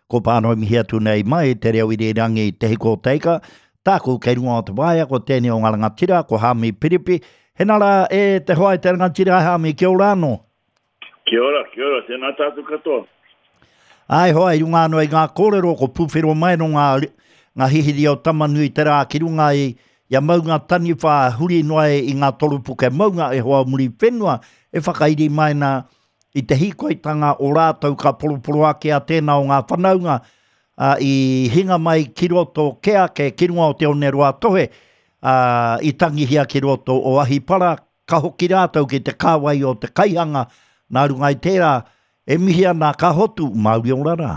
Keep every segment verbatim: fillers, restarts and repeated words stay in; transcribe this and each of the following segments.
ko pānoi mihi atu nei mai, te reo i re rangi te hiko teika, tāku kei runga o te waia, ko tēnei o ngā rangatira, ko Hami Piripi. He nara e te hoai te rangatira, Hami, kia ora anō. Kia ora, kia ora, tēnā tātu katoa. Ai hoa, i runga anō i ngā kōrero, ko pūwhero mai no ngā, ngā hihiri o tamanui te rā, ki runga i, ia maunga tani wha huri noa i ngā torupuke maunga e hoa muri whenua, e whakairi mai na i te hikoitanga o rātou ka poroporo ake a tēnā o ngā whanaunga uh, i hinga mai ki roto ke ake ki runga o te onero a tohe uh, i tangihia ki roto o ahi para ka hoki rātou ki te kāwai o te kaihanga nā runga i tērā e mihi ana ka hotu mauri o rara.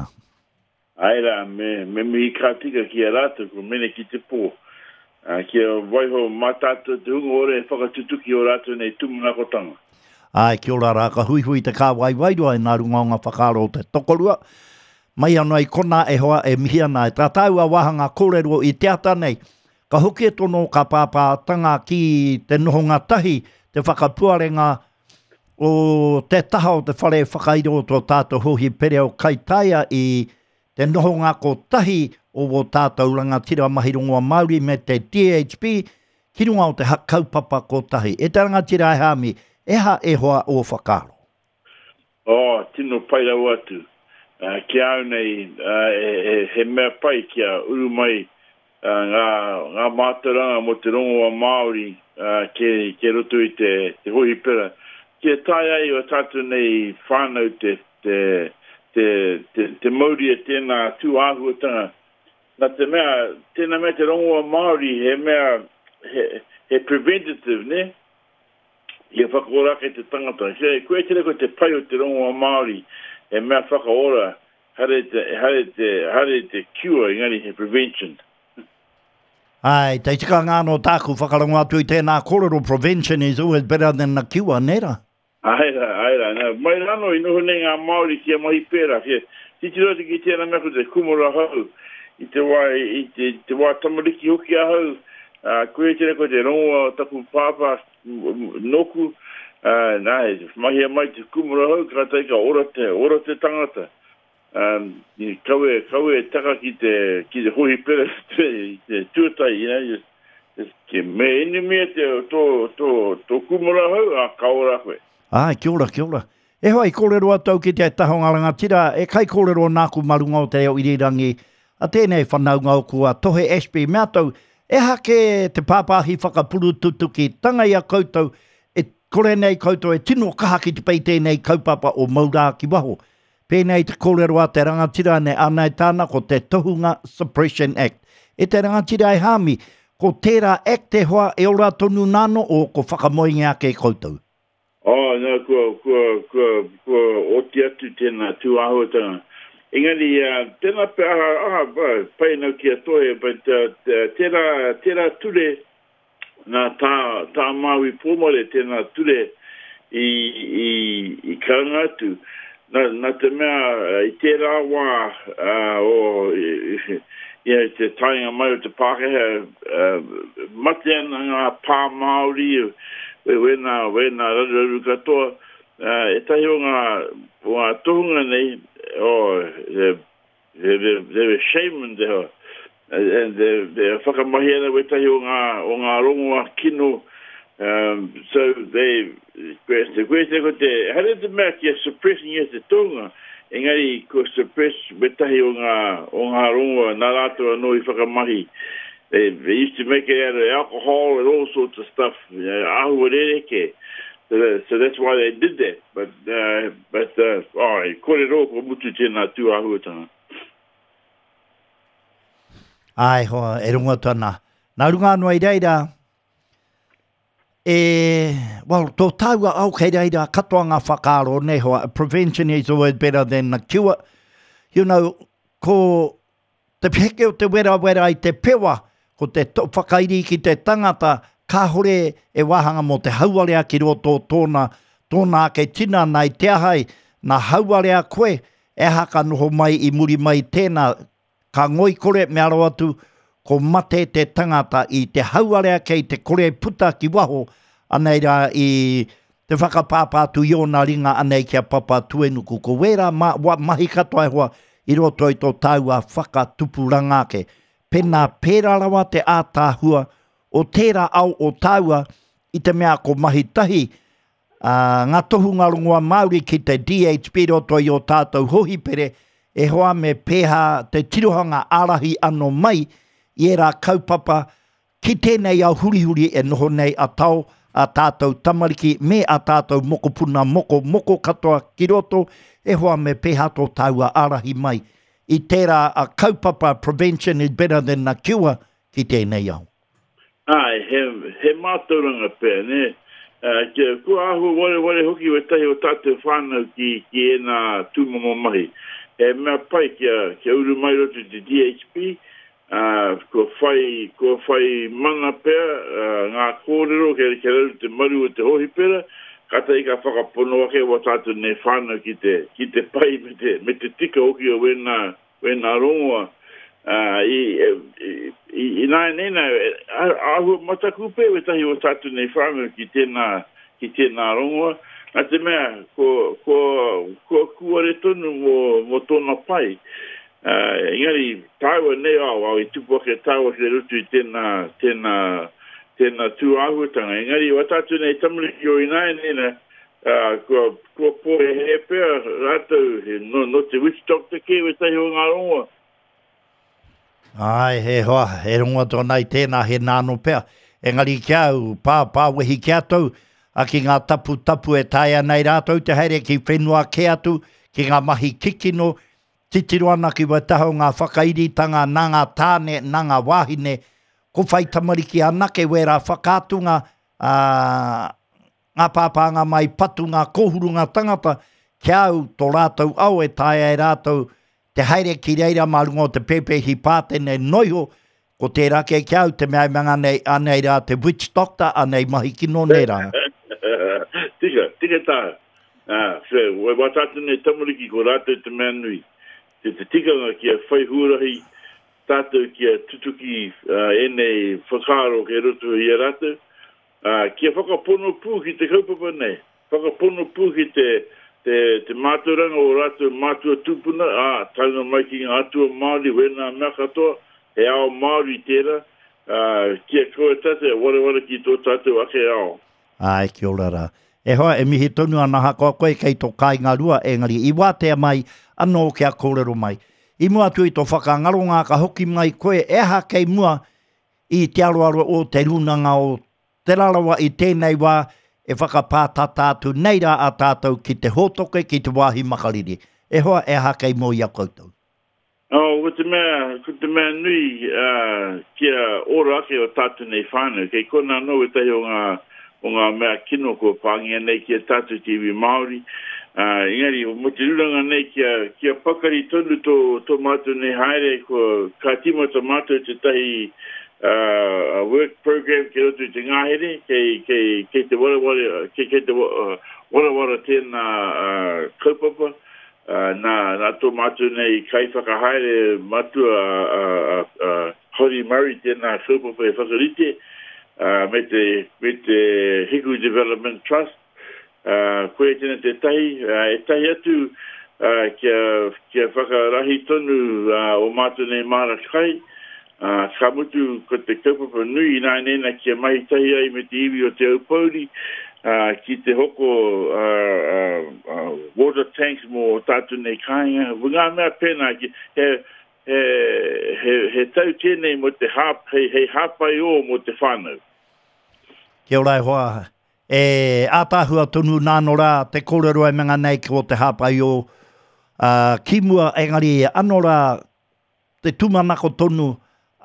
Aira, me, me mihi ka tika ki a rātou ko mene ki te pō. Uh, kia waiho mātātou te hunga ore e whakatutuki o rātou nei tumuna kotanga. Ai, kia ora rā, ka hui hui te kā waiwairua e nā runga o ngā whakaro te tokorua. Mai anō i kona e hoa e mihi ana e tātau a wahanga kōrero i te ata nei. Ka hoki e tono ka pāpātanga ki te nohonga tahi, te whakapuarenga o te taha o te whare whakairo tō tātou hohi pere o kaitaia i te nohonga ko tahi o o tātou rangatira mahirongoa Māori me te T H P, ki runga o te kaupapa ko tahi. E te rangatira e Hami, eha e hoa o whakaro. Oh, tino pai rau atu. Uh, kia au nei, uh, e, e, he mea pai kia uru mai uh, ngā, ngā mātaranga mo te rongo a Māori uh, ke, ke roto i te, te hohi pera. Kia tai ai o tātou nei whānau te, te, te, te, te mauri e tēnā tū āhuatanga. Nā te mea, tēnā mea te rongo a Māori he mea, he, he preventative, ne? Ia whakaora ke te tangata. Koe tere ko te pai o te rongo a Māori, e mea whakaora, hare te, hare te, hare te cure, ingari he prevention. Ai, te tika ngāno tāku whakarongo atu i tēnā kōrero, prevention is always better than the cure, nera? Aira, aira. Nā, mai rano i noho nei ngā Māori kia mahi pēra. Titi roti ki tēnā mea ko te kumura hau, i te wai, i te, te wai tamariki hoki a hau, uh, koe tere ko te rongo a taku pāpā, noku uh, nai mahi mai te kumura hau ka taika ora te ora te tangata um ni kawe kawe taka ki te ki te hohi pere te te tuatai you know just ke me ni me te to to to kumura hau a kaora koe. Ai, kia ora, kia ora. E hoi kōrero atau ki te tahonga rangatira, e kai kōrero nāku marunga o te reo irirangi, a tēnei whanaunga o kua tohe S P me atau, e hake te pāpāhi whakapuru tutuki tanga ia koutou, e kore nei koutou e tino kaha ki te pei tēnei kaupapa o maurā ki waho. Pēnei te kōrero a te rangatira ne anai tāna ko te Tohunga Suppression Act. E te rangatira e Hami, ko tērā act te hoa e ora tonu nano o ko whakamoinga ake koutou. Oh, no, kua, kua, kua, kua oti atu tēnā tū āhuatanga. Engari, uh, tēnā pe aha, aha, pai nau ki a tohe, but uh, tēnā, tēnā ture, nā tā, tā māwi pōmare tēnā ture i, i, i karanga atu. Nā, nā te mea, i tērā wā, uh, o, i, i, te tainga mai o te Pākehā, uh, mate ana ngā pā Māori, we wena, wena, rararu katoa, uh, e tahi o ngā, o ngā tohunga nei, oh, they, they, they were shaman there, and they, they whakamahiana wetahi o ngā, o ngā rongoa kino, um, so they, kweste, kweste ko te, hare te mea kia suppressing e te tonga, engari ko suppress wetahi o ngā, o ngā rongoa, nā rātua no i whakamahi. They, they used to make it out of alcohol and all sorts of stuff, you know, ahu rereke. So, that, so that's why they did that. But, uh, but, uh, oh, kōrero ko mutu tēnā tū āhuatanga. Ai, hoa, e runga tana. Nā runga anua i reira, e, well, tō taua au kei reira, katoa ngā whakaro ne hoa, prevention is always better than the cure. You know, ko te peke o te wera wera i te pewa, ko te to, whakairi ki te tangata, ka hore e wahanga mo te hauarea ki roto tōna, tōna ke tina nei te ahai, nā hauarea koe, e haka noho mai i muri mai tēnā, ka ngoi kore me aro atu, ko mate te tangata i te hauarea kei te kore puta ki waho, anei rā i te whakapāpātu i o nā ringa anei kia papa tuenuku. Ko wera ma, wa, mahi katoa e hoa, i roto i tō taua whakatupuranga ke. Pena pērarawa te ātāhua o tērā au o taua i te mea ko mahi tahi. Uh, ngā tohunga rongoa Māori ki te D H P roto i o tātou hohi pere e hoa me pēha te tirohanga arahi ano mai i e rā kaupapa ki tēnei au hurihuri e noho nei a tau a tātou tamariki me a tātou mokopuna moko moko katoa ki roto e hoa me pēha tō taua arahi mai i tērā a kaupapa prevention is better than a cure ki tēnei au. Ai, he, he mātauranga pē, ne? Uh, kia kua ahu wale wale hoki we tahi o tātou whānau ki, ki e nā tūmamo mahi. E mea pai kia, kia uru mai roto te D H P, uh, ko whai, ko whai mana pēr, uh, ngā kōrero, kia kia rau te maru o te hohi pēra, kata i ka whakapono ake wa tātou ne whānau ki te, ki te pai me te, me te tika hoki o wena, wena rongoa. Uh, i, i, i, i nai nena, ahu matakupe we tahi o tātou nei whānau ki tēnā, ki tēnā rongoa. Nā te mea, ko, ko, ko kuare tonu mo, mo tōna pai. Uh, ingari, tāua nei au, au i tupu ake tāua ke rutu i tēnā, tēnā, tēnā tū āhuatanga. Ingari, wa tātou nei tamariki o i nai nena, uh, ko, ko po e he pēr, rātou, no, no te witch doctor ke we tahi o ngā rongoa. Ai, he hoa, he runga tōna i tēnā he nāno pēr. Engari kia au, pā, pā wehi kia tau, a ki ngā tapu tapu e taia nei rātou, te haere ki whenua ke atu, ki ngā mahi kikino, titiroana ki wataho ngā whakairitanga, nā ngā tāne, nā ngā wāhine, ko whai tamariki anake wera whakātunga, uh, ngā pāpanga mai patu, ngā kohurunga tangata, kia au tō rātou au e taia e rātou, te haere ki reira marungo te pepe hi pātene noiho, ko te rake ki au te mea manga nei, anei rā te witch doctor, anei mahi kino nei rā. Tika, tika tā. Ah, so, we watatu nei tamariki ko rātou te mea nui. Te te tikanga ki a whaihurahi, tātou ki a tutuki uh, e nei whakaro ke roto i a rātou. Uh, ki a whakapono pū ki te kaupapa nei. Whakapono pū ki te te te māturanga o rātou mātua tupuna, a tauna mai ki ngā atua Māori wena mea katoa, e ao Māori tēra, uh, kia koe tate, ware ware ki tō tātou ake ao. Ai, ki ora rā. E hoa, e mihi tonu ana hako koe kei tō kai ngā rua, e ngari, i wātea mai, anō kia kōrero mai. I mua tui tō whakangaronga ka hoki mai koe, e ha kei mua i te aroaro o te runanga o te rarawa i tēnei wā, e whakapātata atu nei rā a tātou ki te hotoke, ki te wāhi makariri. E hoa e hakei mō i a koutou. Oh, ko te mea, ko te mea nui uh, kia ora ake o tātou nei whānau. Kei kona no e tahi o ngā, o ngā mea kino ko pāngia nei kia tātou T V Māori. Uh, ingari, mo te ruranga nei kia, kia pakari tonu tō, tō mātou nei haere ko ka tima tō mātou te tahi Uh, a work program ke roto te ngāhere, kei, kei, kei te wara wara, kei, kei te uh, wara wara tēnā uh, kaupapa, uh, nā, nā tō mātou nei kai whakahaere mātua uh, uh, uh, Hori Murray tēnā kaupapa e whakarite, uh, me te, me te Hiku Development Trust, uh, koe tēnā te tahi, uh, e tahi atu uh, kia, kia whakarahi tonu uh, o mātou nei Mara Kai, Uh, ka mutu ko te kaupapa nui nai nena kia mahi tahi ai me te iwi o te aupauri, uh, ki te hoko uh, uh, uh, water tanks mo tātou nei kāinga. Wungā mea pēnā ki he, he, he, he tau tēnei mo te hāp, he, he hāpai o mo te whānau. Kia ora e hoa. E ātāhua tonu nāno rā te kōrero e menga nei ko te hāpai o uh, ki mua engari anō rā te tumanako tonu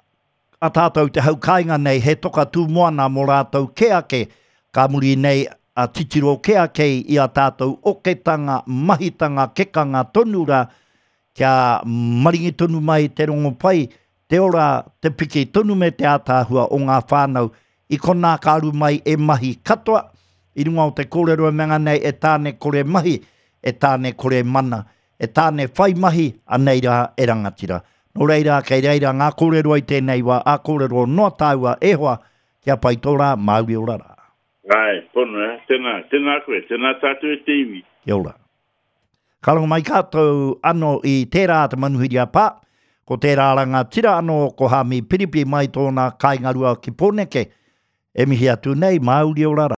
a tātou te haukainga nei he toka tū moana mo rātou ke ake, ka muri nei a titiro ke ake i a tātou oketanga, mahitanga, kekanga tonu rā, kia maringi tonu mai te rongo pai, te ora te piki tonu me te ātāhua o ngā whānau, i kona kāru mai e mahi katoa, i runga o te kōrero e menga nei e tāne kore mahi, e tāne kore mana, e tāne whai mahi, a nei rā e rangatira. No reira, kei reira, ngā kōrero i tēnei wā, a kōrero noa tāua e hoa, kia pai tōra, Māori o rara. Ai, pono, eh? Tēnā, tēnā koe, tēnā tātou e te iwi. Kia ora. Karongo mai kātou ano i tērā te manuhiri a pā, ko tērā ranga tira ano ko hami piripi mai tōna kaingarua ki Pōneke, e mihi atu nei, Māori o rara.